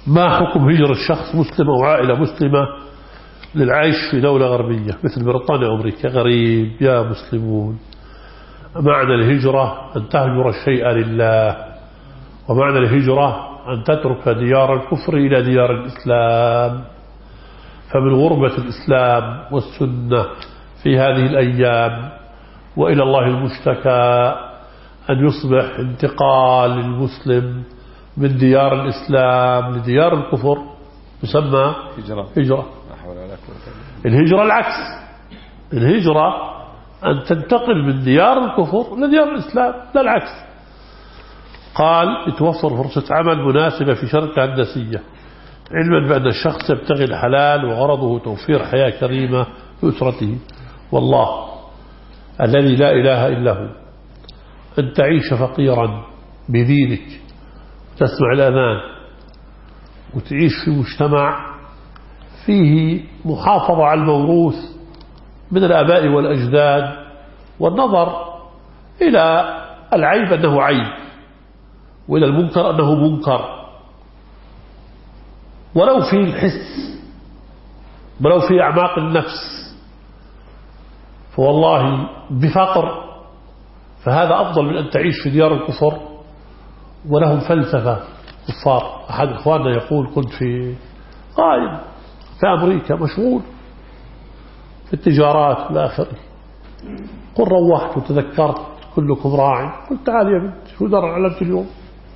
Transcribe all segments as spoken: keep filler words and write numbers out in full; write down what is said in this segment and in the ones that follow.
ما حكم هجرة الشخص مسلم أو عائلة مسلمة للعيش في دولة غربية مثل بريطانيا وأمريكا؟ غريب يا مسلمون. معنى الهجرة أن تهجر الشيء لله، ومعنى الهجرة أن تترك ديار الكفر إلى ديار الإسلام. فمن غربة الإسلام والسنة في هذه الأيام وإلى الله المشتكى أن يصبح انتقال المسلم من ديار الإسلام لديار الكفر يسمى هجرة. هجرة. الهجرة العكس، الهجرة أن تنتقل من ديار الكفر لديار الإسلام، لا العكس. قال يتوفر فرصة عمل مناسبة في شركة هندسية، علما بأن الشخص يبتغي الحلال وغرضه توفير حياة كريمة لأسرته. والله الذي لا إله إلا هو أن تعيش فقيرا بدينك تسمع الأذان وتعيش في مجتمع فيه محافظة على الموروث من الآباء والأجداد، والنظر إلى العيب أنه عيب، وإلى المنكر أنه منكر، ولو في الحس ولو في أعماق النفس، فوالله بفقر فهذا أفضل من أن تعيش في ديار الكفر ولهم فلسفة كفار. أحد إخواننا يقول كنت في قائم في أمريكا مشغول في التجارات والآخر، قل روحت وتذكرت كلكم راع، قلت تعال يا بنت شو دار علمت اليوم؟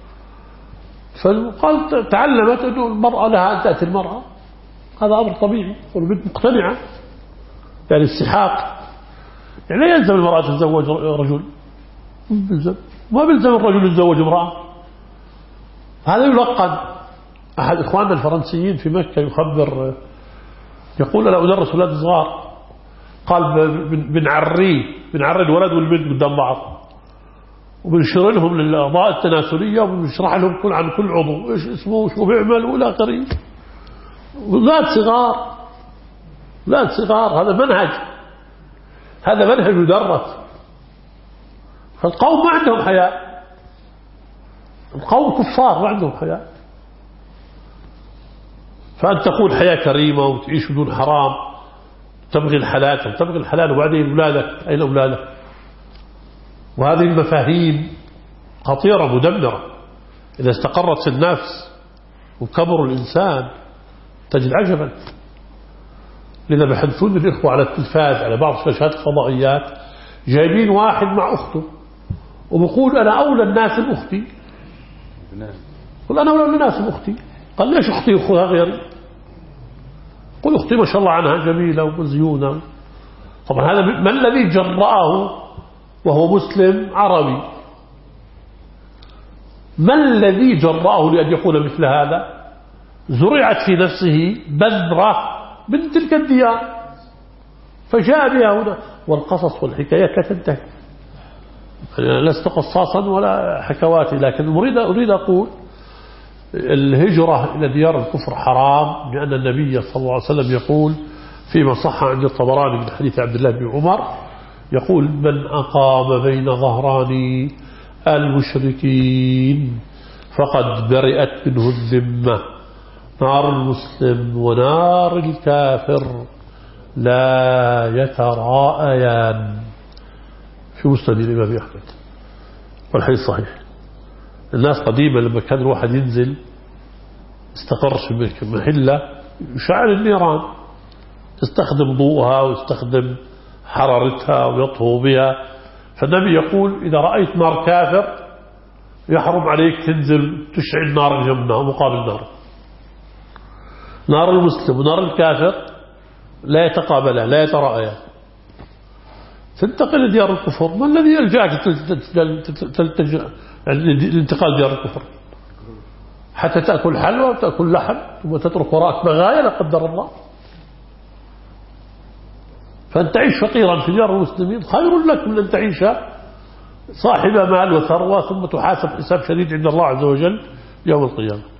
فقال تعلمت أنه المرأة لها أن تأتي المرأة، هذا أمر طبيعي، والبنت مقتنعة يعني السحاق، يعني لا يلزم المرأة تتزوج رجل، ما بيلزم الرجل يتزوج امرأة. هذا يلقن. أحد إخواننا الفرنسيين في مكة يخبر يقول أنا أدرس أولاد صغار، قال بنعري بنعري الولد والبنت قدام بعض وبنشر لهم للأعضاء التناسلية وبنشرح لهم كل عن كل عضو إيش اسمه وشو بيعمل ولا قريب. أولاد صغار، أولاد صغار، هذا منهج، هذا منهج يدرس. فالقوم ما عندهم حياء، القوم كفار ما عندهم حياء. فأن تقول حياة كريمة وتعيش بدون حرام، تبغي الحلال تبغي الحلال وبعدين أولادك أين أولادك؟ وهذه المفاهيم خطيرة مدمرة. إذا استقرت في النفس وكبر الإنسان تجد عجبا. لذا بحدثون الإخوة على التلفاز على بعض شاشات الفضائيات جايبين واحد مع أخته وبقول أنا أولى الناس بأختي، قل أنا أولى الناس بأختي. قال ليش أختي أخوها غيري؟ قل أختي ما شاء الله عنها جميلة ومزيونة. طبعا هذا ما الذي جرأه وهو مسلم عربي؟ ما الذي جرأه لأن يقول مثل هذا؟ زرعت في نفسه بذرة من تلك الديار فجاء بها هنا. والقصص والحكايات لا تنتهي. لست قصاصا ولا حكواتي، لكن أريد أريد أقول الهجرة إلى ديار الكفر حرام، لأن النبي صلى الله عليه وسلم يقول فيما صح عند الطبراني من حديث عبد الله بن عمر يقول من أقام بين ظهراني المشركين فقد برئت منه الذمة. نار المسلم ونار الكافر لا يتراءيان، في مسند الإمام أحمد والحديث صحيح. الناس قديما لما كان الواحد ينزل استقر في محلة يشعل النيران، يستخدم ضوءها ويستخدم حرارتها ويطهو بها. فالنبي يقول إذا رأيت نار كافر يحرم عليك تنزل تشعل نار جنبنا مقابل نار. نار المسلم ونار الكافر لا يتقابلا لا يتراءيا. تنتقل لديار الكفر، ما الذي يلجأك تلتجأ لانتقال ديار الكفر؟ حتى تأكل حلوى وتأكل لحم ثم تترك وراءك بغايا لا قدر الله. فأن تعيش فقيرا في ديار المسلمين خير لك من أن تعيش صاحب مال وثروة ثم تحاسب حساب شديد عند الله عز وجل يوم القيامة.